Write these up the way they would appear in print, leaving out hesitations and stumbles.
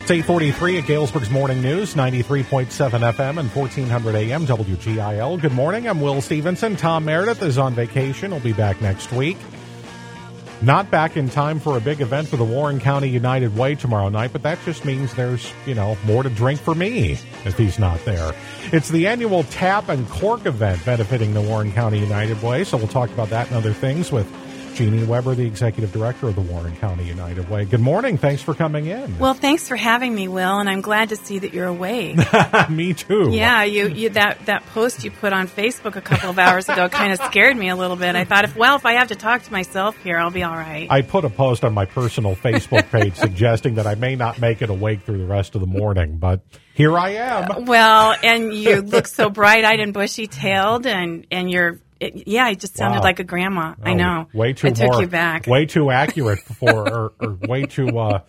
It's 8:43 at Galesburg's Morning News, 93.7 FM and 1400 AM WGIL. Good morning. I'm Will Stevenson. Tom Meredith is on vacation. He'll be back next week. Not back in time for a big event for the Warren County United Way tomorrow night, but that just means there's, more to drink for me if he's not there. It's the annual Tap and Cork event benefiting the Warren County United Way, so we'll talk about that and other things with Jeannie Weber, the Executive Director of the Warren County United Way. Good morning. Thanks for coming in. Well, thanks for having me, Will, and I'm glad to see that you're awake. Me too. Yeah, you that post you put on Facebook a couple of hours ago kind of scared me a little bit. I thought, if I have to talk to myself here, I'll be all right. I put a post on my personal Facebook page suggesting that I may not make it awake through the rest of the morning, but here I am. Well, and you look so bright-eyed and bushy-tailed, and you're... I just sounded like a grandma. I know. Way too. I took you back. Way too accurate or way too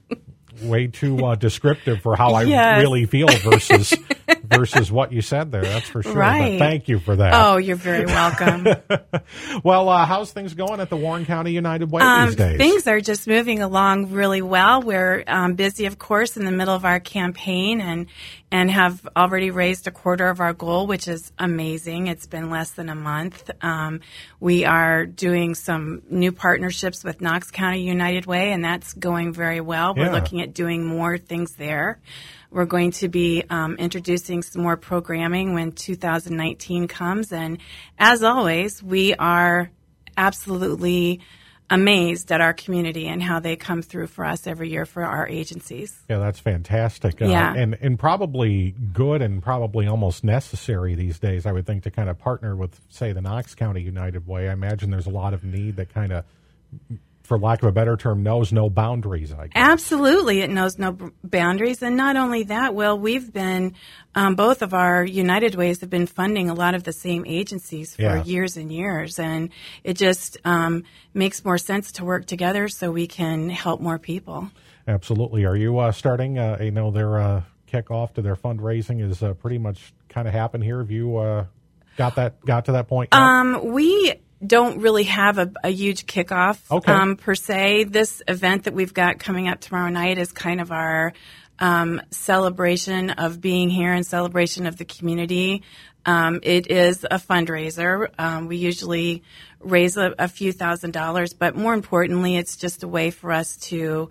descriptive for how I really feel versus what you said there. That's for sure. Right. But thank you for that. Oh, you're very welcome. Well, how's things going at the Warren County United Way these days? Things are just moving along really well. We're busy, of course, in the middle of our campaign and have already raised a quarter of our goal, which is amazing. It's been less than a month. We are doing some new partnerships with Knox County United Way, and that's going very well. We're looking at doing more things there. We're going to be introducing some more programming when 2019 comes. And as always, we are absolutely amazed at our community and how they come through for us every year for our agencies. Yeah, that's fantastic. And probably good and probably almost necessary these days, I would think, to kind of partner with, say, the Knox County United Way. I imagine there's a lot of need that kind of, for lack of a better term, knows no boundaries, I guess. Absolutely. It knows no boundaries. And not only that, Will, we've been, both of our United Ways have been funding a lot of the same agencies for years and years. And it just makes more sense to work together so we can help more people. Absolutely. Are you starting, their kickoff to their fundraising is pretty much kind of happened here? Have you got to that point yet? We don't really have a huge kickoff per se. This event that we've got coming up tomorrow night is kind of our celebration of being here and celebration of the community. It is a fundraiser. We usually raise a few $1,000s, but more importantly, it's just a way for us to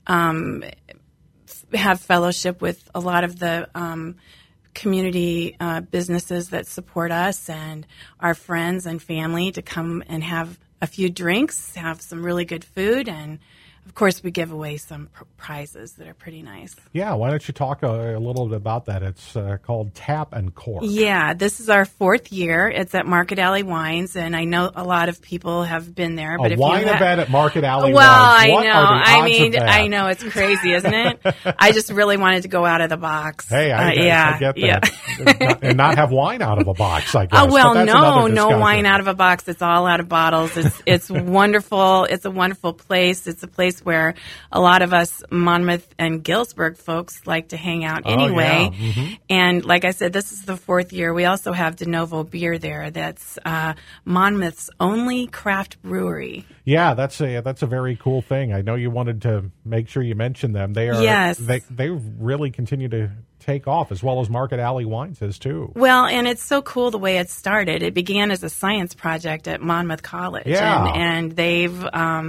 have fellowship with a lot of the community businesses that support us and our friends and family to come and have a few drinks, have some really good food, and of course we give away some prizes that are pretty nice. Yeah, why don't you talk a little bit about that? It's called Tap and Cork. Yeah, this is our 4th year. It's at Market Alley Wines, and I know a lot of people have been there. But a wine event at Market Alley Wines. What I know it's crazy, isn't it? I just really wanted to go out of the box. Hey, I get that. Yeah. And not have wine out of a box, I guess. No wine out of a box. It's all out of bottles. It's wonderful. It's a wonderful place. It's a place where a lot of us Monmouth and Galesburg folks like to hang out anyway. Oh, yeah. Mm-hmm. And like I said, this is the 4th year. We also have De Novo Beer there. That's Monmouth's only craft brewery. Yeah, that's a very cool thing. I know you wanted to make sure you mentioned them. They are they really continue to take off, as well as Market Alley Wines is too. Well, and it's so cool the way it started. It began as a science project at Monmouth College. Yeah. And they've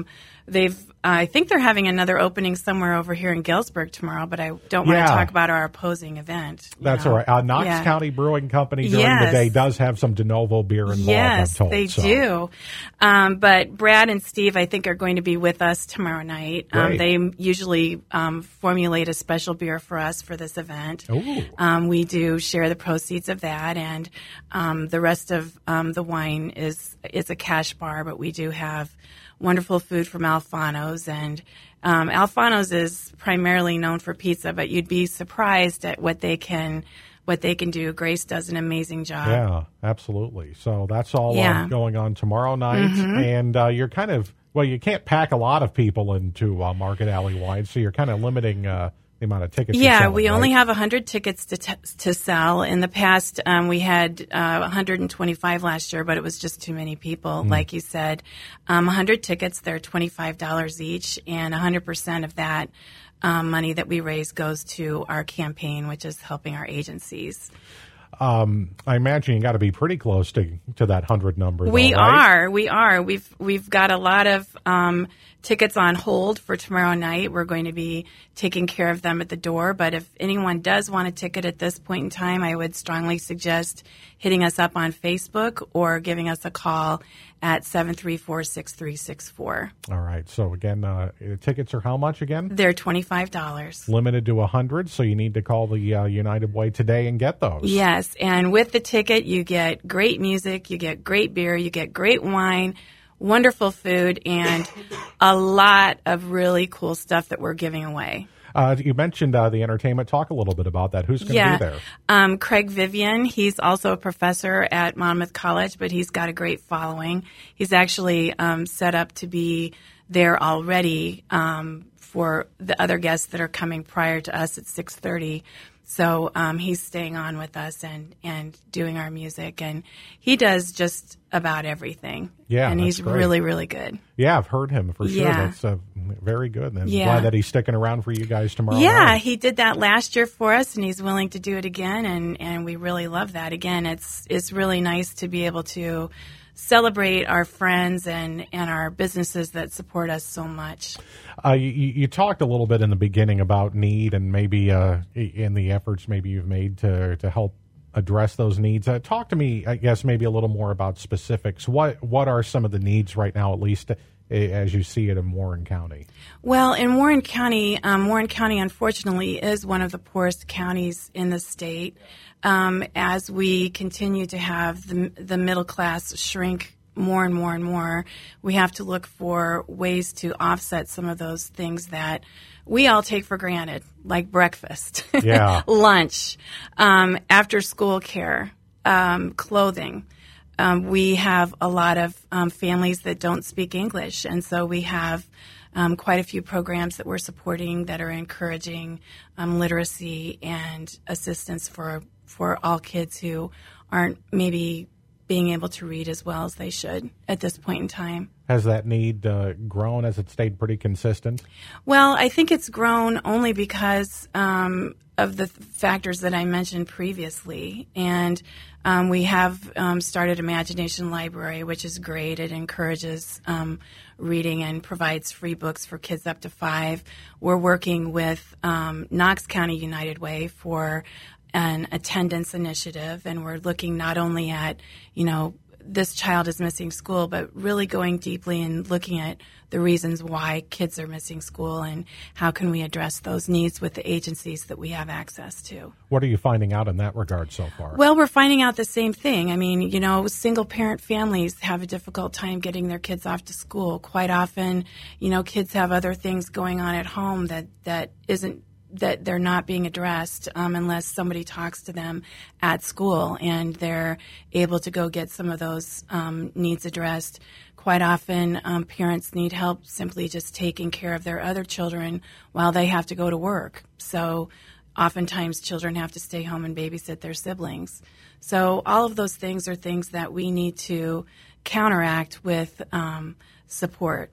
I think they're having another opening somewhere over here in Galesburg tomorrow, but I don't want to talk about our opposing event. That's all right. Knox County Brewing Company during the day does have some De Novo beer involved, I'm told. They do. But Brad and Steve, I think, are going to be with us tomorrow night. They usually formulate a special beer for us for this event. We do share the proceeds of that, and the rest of the wine it's a cash bar, but we do have wonderful food from Alfano's, and Alfano's is primarily known for pizza, but you'd be surprised at what they can do. Grace does an amazing job. Yeah, absolutely. So that's all going on tomorrow night, and you're kind of, you can't pack a lot of people into Market Alley Wines, so you're kind of limiting the amount of tickets. We only have 100 tickets to sell. In the past, we had 125 last year, but it was just too many people. Like you said, 100 tickets, they're $25 each, and 100% of that money that we raise goes to our campaign, which is helping our agencies. I imagine you got to be pretty close to that 100 number. We right? are. We've got a lot of tickets on hold for tomorrow night. We're going to be taking care of them at the door. But if anyone does want a ticket at this point in time, I would strongly suggest hitting us up on Facebook or giving us a call at 734-6364. All right. So again, tickets are how much again? They're $25. Limited to 100, so you need to call the United Way today and get those. Yes, and with the ticket, you get great music, you get great beer, you get great wine, wonderful food, and a lot of really cool stuff that we're giving away. You mentioned the entertainment. Talk a little bit about that. Who's going to be there? Craig Vivian. He's also a professor at Monmouth College, but he's got a great following. He's actually set up to be there already for the other guests that are coming prior to us at 6:30. So he's staying on with us and doing our music, and he does just about everything. Yeah, and he's great. really, really good. Yeah, I've heard him for sure. Yeah. That's very good. And glad that he's sticking around for you guys tomorrow night. Yeah, he did that last year for us, and he's willing to do it again, and we really love that. Again, it's really nice to be able to celebrate our friends and our businesses that support us so much. You talked a little bit in the beginning about need and maybe in the efforts maybe you've made to help address those needs. Talk to me, I guess, maybe a little more about specifics. What are some of the needs right now, at least as you see it in Warren County? Well, in Warren County, unfortunately, is one of the poorest counties in the state. As we continue to have the middle class shrink more and more and more, we have to look for ways to offset some of those things that we all take for granted, like breakfast, lunch, after school care, clothing. We have a lot of families that don't speak English, and so we have quite a few programs that we're supporting that are encouraging literacy and assistance for all kids who aren't maybe being able to read as well as they should at this point in time. Has that need grown? Has it stayed pretty consistent? Well, I think it's grown only because of the factors that I mentioned previously. And we have started Imagination Library, which is great. It encourages reading and provides free books for kids up to 5. We're working with Knox County United Way for an attendance initiative, and we're looking not only at, this child is missing school, but really going deeply and looking at the reasons why kids are missing school and how can we address those needs with the agencies that we have access to. What are you finding out in that regard so far? Well, we're finding out the same thing. I mean, single-parent families have a difficult time getting their kids off to school. Quite often, kids have other things going on at home that they're not being addressed unless somebody talks to them at school and they're able to go get some of those needs addressed. Quite often, parents need help simply just taking care of their other children while they have to go to work. So oftentimes children have to stay home and babysit their siblings. So all of those things are things that we need to counteract with support.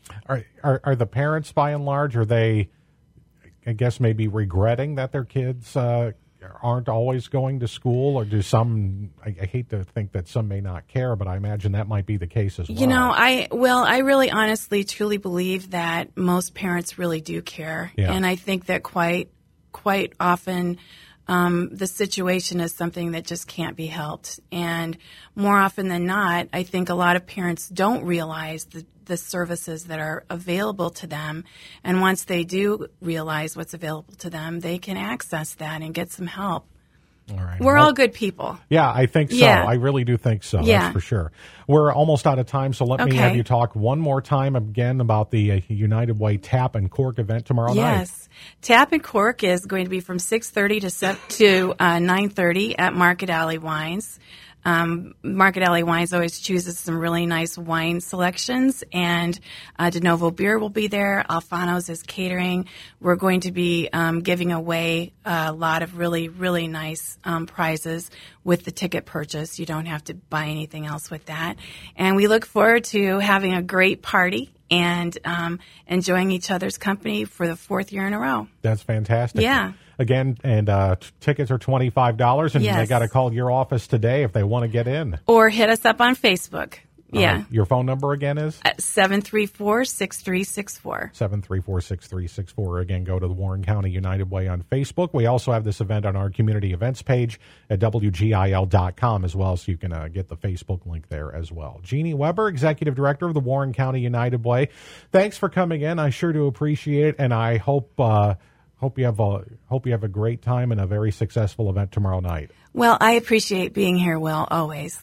Are the parents, by and large, are they, I guess, maybe regretting that their kids aren't always going to school, or do some, I hate to think that some may not care, but I imagine that might be the case as well. I really honestly truly believe that most parents really do care. Yeah. And I think that quite often the situation is something that just can't be helped. And more often than not, I think a lot of parents don't realize the services that are available to them. And once they do realize what's available to them, they can access that and get some help. All right. We're all good people. Yeah, I think so. Yeah. I really do think so. Yeah. That's for sure. We're almost out of time, so let me have you talk one more time again about the United Way Tap and Cork event tomorrow night. Yes. Tap and Cork is going to be from 6:30 to 9:30 at Market Alley Wines. Market Alley Wines always chooses some really nice wine selections, and De Novo Beer will be there. Alfano's is catering. We're going to be giving away a lot of really, really nice prizes with the ticket purchase. You don't have to buy anything else with that. And we look forward to having a great party and enjoying each other's company for the 4th year in a row. That's fantastic. Yeah. Again, and tickets are $25, and Yes. they got to call your office today if they want to get in. Or hit us up on Facebook. Yeah. Your phone number again is? At 734-6364. 734-6364. Again, go to the Warren County United Way on Facebook. We also have this event on our community events page at WGIL.com as well, so you can get the Facebook link there as well. Jeannie Weber, Executive Director of the Warren County United Way. Thanks for coming in. I sure do appreciate it, and I hope you have a great time and a very successful event tomorrow night. Well, I appreciate being here, Will, always.